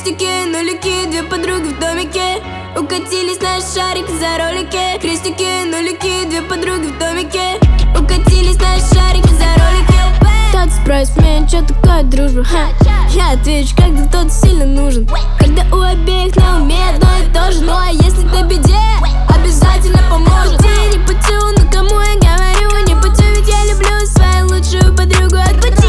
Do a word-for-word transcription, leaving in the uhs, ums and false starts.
Крестики, нулики, две подруги в домике. Укатились на шарик за ролики. Крестики, нулики, две подруги в домике. Укатились на шарик за ролики. Кто-то спросит меня, что такое дружба, ха? Я отвечу, когда кто-то сильно нужен. Когда у обеих на уме одно и то же. Ну а если ты в беде, обязательно поможет. Ты не путю, но кому я говорю не путю, ведь я люблю свою лучшую подругу от пути.